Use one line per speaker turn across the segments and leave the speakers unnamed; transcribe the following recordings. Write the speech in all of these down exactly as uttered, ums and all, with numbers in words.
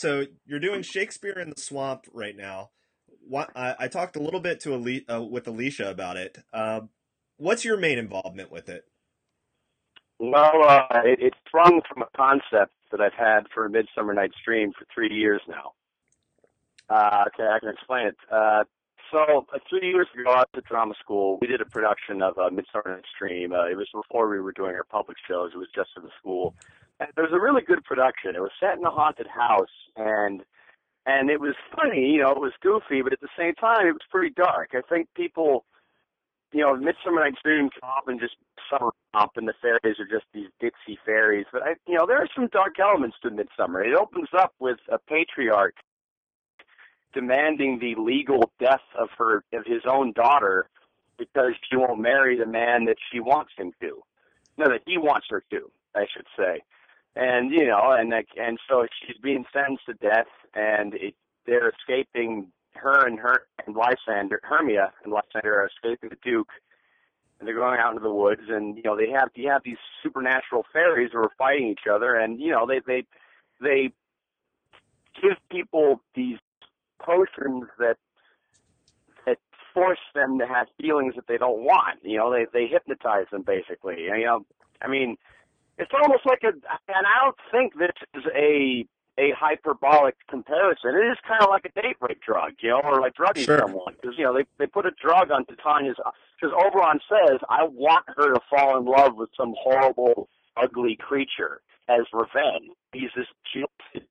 So you're doing Shakespeare in the Swamp right now. What, I, I talked a little bit to Ali, uh, with Alicia about it. Uh, what's your main involvement with it?
Well, uh, it, it sprung from a concept that I've had for Midsummer Night's Dream for three years now. Uh, okay, I can explain it. Uh, so uh, three years ago, I was at drama school. We did a production of uh, Midsummer Night's Dream. Uh, it was before we were doing our public shows. It was just for the school. And it was a really good production. It was set in a haunted house, and and it was funny. You know, it was goofy, but at the same time, it was pretty dark. I think people, you know, Midsummer Night's Dream can often just summer romp, and the fairies are just these ditzy fairies. But I, you know, there are some dark elements to Midsummer. It opens up with a patriarch demanding the legal death of her of his own daughter because she won't marry the man that she wants him to. No, that he wants her to, I should say. And you know, and like, and so she's being sentenced to death, and it, they're escaping. Her and her and Lysander, Hermia and Lysander are escaping the Duke, and they're going out into the woods. And you know, they have you have these supernatural fairies who are fighting each other, and you know, they they they give people these potions that that force them to have feelings that they don't want. You know, they they hypnotize them basically. You know, I mean, it's almost like a, and I don't think this is a a hyperbolic comparison. It is kind of like a date rape drug, you know, or like drugging
Sure.
someone. Because, you know, they they put a drug on Titania's, because Oberon says, I want her to fall in love with some horrible, ugly creature as revenge. He's this jilted,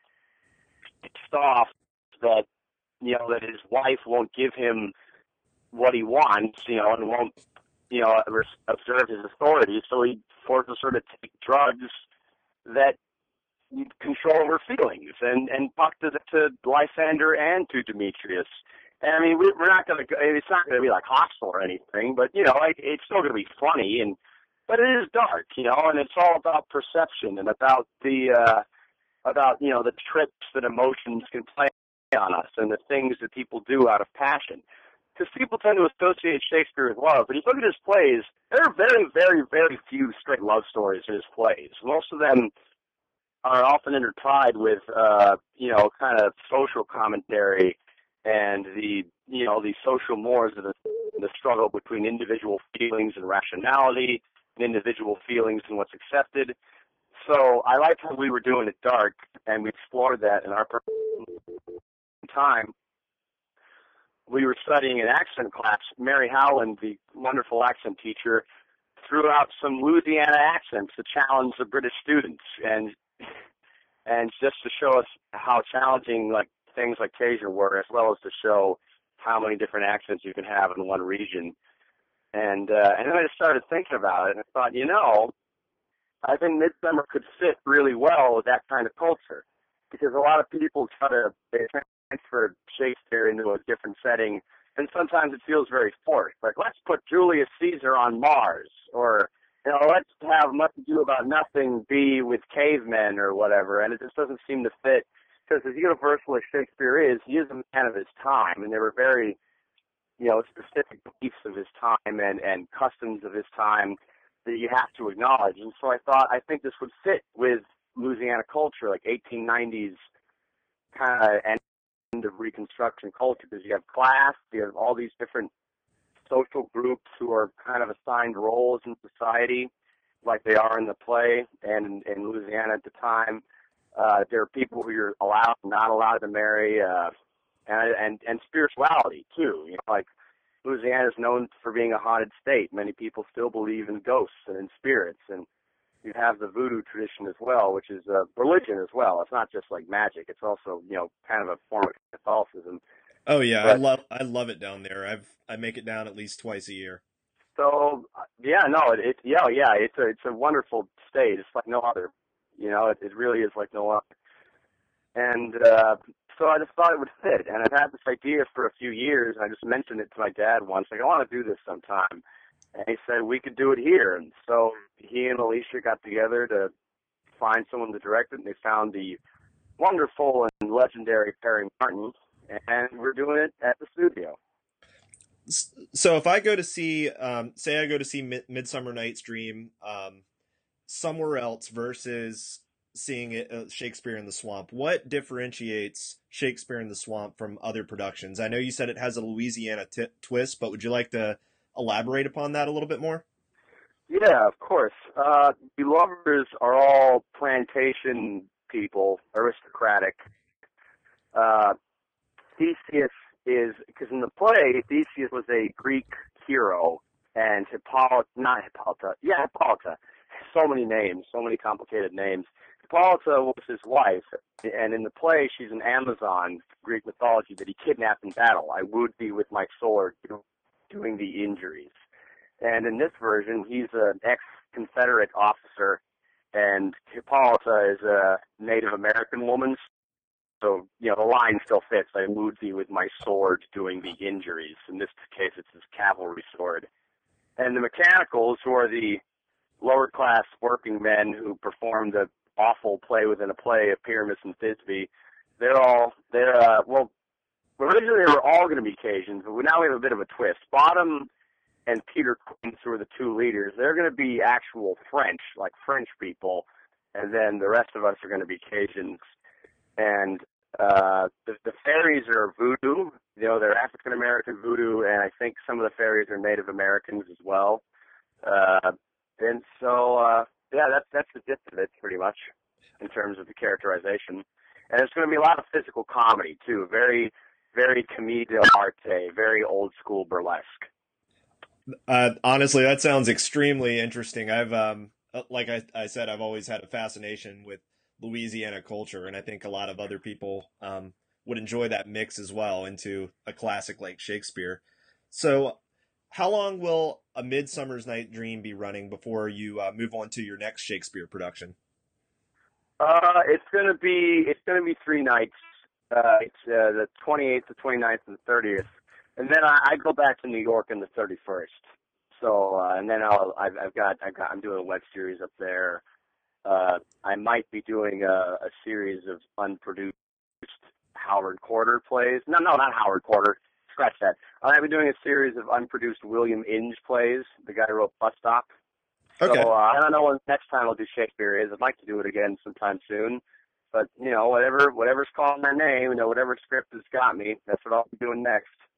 pissed off that, you know, that his wife won't give him what he wants, you know, and won't, you know, observe his authority. So he forces her to take drugs that control her feelings, and and talk to, to Lysander and to Demetrius. And I mean, we, we're not going to. It's not going to be like hostile or anything, but you know, it, it's still going to be funny. And but it is dark, you know, and it's all about perception and about the uh, about you know the tricks that emotions can play on us and the things that people do out of passion. Because people tend to associate Shakespeare with love, but if you look at his plays, there are very, very, very few straight love stories in his plays. Most of them are often intertwined with, uh, you know, kind of social commentary and the, you know, the social mores of the, the struggle between individual feelings and rationality, and individual feelings and what's accepted. So I liked how we were doing it dark, and we explored that in our time. We were studying an accent class. Mary Howland, the wonderful accent teacher, threw out some Louisiana accents to challenge the British students, and and just to show us how challenging like things like Cajun were, as well as to show how many different accents you can have in one region. And uh, and then I just started thinking about it, and I thought, you know, I think Midsummer could fit really well with that kind of culture, because a lot of people try to they transfer Shakespeare into a different setting, and sometimes it feels very forced. Like, let's put Julius Caesar on Mars, or you know, let's have Much Ado About Nothing be with cavemen or whatever, and it just doesn't seem to fit, because as universal as Shakespeare is, he is a man of his time, and there were very, you know, specific beliefs of his time and, and customs of his time that you have to acknowledge. And so I thought, I think this would fit with Louisiana culture, like eighteen nineties kind of end of Reconstruction culture, because you have class, you have all these different social groups who are kind of assigned roles in society, like they are in the play and in, in Louisiana at the time. Uh, there are people who you're allowed, not allowed to marry, uh, and, and and spirituality too. You know, like Louisiana is known for being a haunted state. Many people still believe in ghosts and in spirits, and you have the voodoo tradition as well, which is a religion as well. It's not just like magic; it's also, you know, kind of a form of Catholicism.
Oh yeah, I
But
love I love it down there. I've I make it down at least twice a year.
so yeah, no, it, it yeah, yeah, it's a it's a wonderful state. It's like no other. You know, it, it really is like no other. And uh, so I just thought it would fit. And I've had this idea for a few years. And I just mentioned it to my dad once. Like, I want to do this sometime. And he said we could do it here. And so he and Alicia got together to find someone to direct it. And they found the wonderful and legendary Perry Martin. And we're doing it at the studio.
So if I go to see, um, say I go to see Mid- Midsummer Night's Dream um, somewhere else versus seeing it, uh, Shakespeare in the Swamp. What differentiates Shakespeare in the Swamp from other productions? I know you said it has a Louisiana t- twist, but would you like to elaborate upon that a little bit more?
Yeah, of course. Uh, the lovers are all plantation people, aristocratic. Uh, Theseus is, because in the play, Theseus was a Greek hero, and Hippolyta, not Hippolyta, yeah, Hippolyta. So many names, so many complicated names. Hippolyta was his wife, and in the play, she's an Amazon, Greek mythology, that he kidnapped in battle. I wooed thee with my sword, doing the injuries. And in this version, he's an ex-Confederate officer, and Hippolyta is a Native American woman. So, you know, the line still fits. I wooed thee with my sword doing the injuries. In this case, it's his cavalry sword. And the mechanicals, who are the lower-class working men who perform the awful play within a play of Pyramus and Thisbe, they're all, they're, uh, well, originally they were all going to be Cajuns, but now we have a bit of a twist. Bottom and Peter Quince, who are the two leaders, they're going to be actual French, like French people, and then the rest of us are going to be Cajuns. And uh, the, the fairies are voodoo. You know, they're African-American voodoo, and I think some of the fairies are Native Americans as well. Uh, and so, uh, yeah, that's, that's the gist of it, pretty much, in terms of the characterization. And it's going to be a lot of physical comedy, too. Very, very commedia dell'arte, very old-school burlesque.
Uh, honestly, that sounds extremely interesting. I've, um, like I, I said, I've always had a fascination with Louisiana culture, and I think a lot of other people um, would enjoy that mix as well into a classic like Shakespeare. So, how long will A Midsummer's Night Dream be running before you uh, move on to your next Shakespeare production?
Uh, it's gonna be it's gonna be three nights. Uh, it's uh, the twenty-eighth, the twenty-ninth, and the thirtieth. And then I, I go back to New York on the thirty-first. So, uh, and then I'll, I've, I've got, I've got, I'm doing a web series up there. Uh, I might be doing a, a series of unproduced Howard Porter plays. No, no, not Howard Porter. Scratch that. I might be doing a series of unproduced William Inge plays, the guy who wrote Bus Stop. So,
Okay.
uh, I don't know when the next time I'll do Shakespeare is. I'd like to do it again sometime soon. But, you know, whatever, whatever's calling my name, you know, whatever script has got me, that's what I'll be doing next.